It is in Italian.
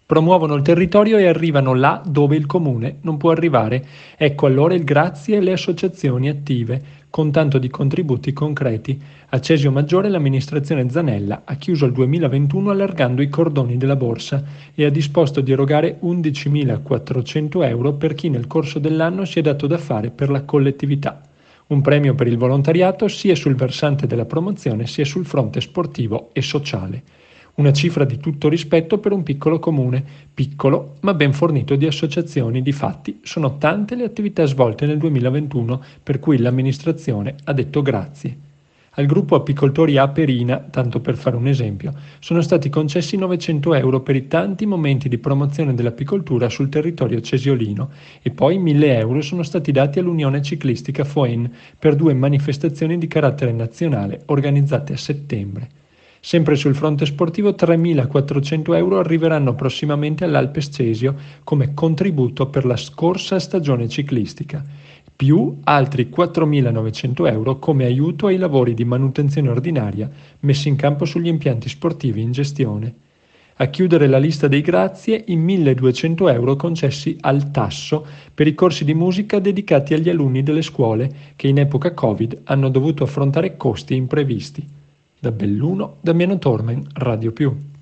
Promuovono il territorio e arrivano là dove il comune non può arrivare. Ecco allora il grazie alle associazioni attive, con tanto di contributi concreti. A Cesio Maggiore l'amministrazione Zanella ha chiuso il 2021 allargando i cordoni della borsa e ha disposto di erogare 11.400 euro per chi nel corso dell'anno si è dato da fare per la collettività. Un premio per il volontariato sia sul versante della promozione sia sul fronte sportivo e sociale. Una cifra di tutto rispetto per un piccolo comune, piccolo ma ben fornito di associazioni. Difatti sono tante le attività svolte nel 2021 per cui l'amministrazione ha detto grazie. Al gruppo apicoltori Aperina, tanto per fare un esempio, sono stati concessi 900 euro per i tanti momenti di promozione dell'apicoltura sul territorio cesiolino e poi 1000 euro sono stati dati all'Unione Ciclistica Foen per 2 manifestazioni di carattere nazionale organizzate a settembre. Sempre sul fronte sportivo 3.400 euro arriveranno prossimamente all'Alpes Cesio come contributo per la scorsa stagione ciclistica, più altri 4.900 euro come aiuto ai lavori di manutenzione ordinaria messi in campo sugli impianti sportivi in gestione. A chiudere la lista dei grazie i 1.200 euro concessi al Tasso per i corsi di musica dedicati agli alunni delle scuole che in epoca Covid hanno dovuto affrontare costi imprevisti. Da Belluno, Damiano Tormen, Radio Più.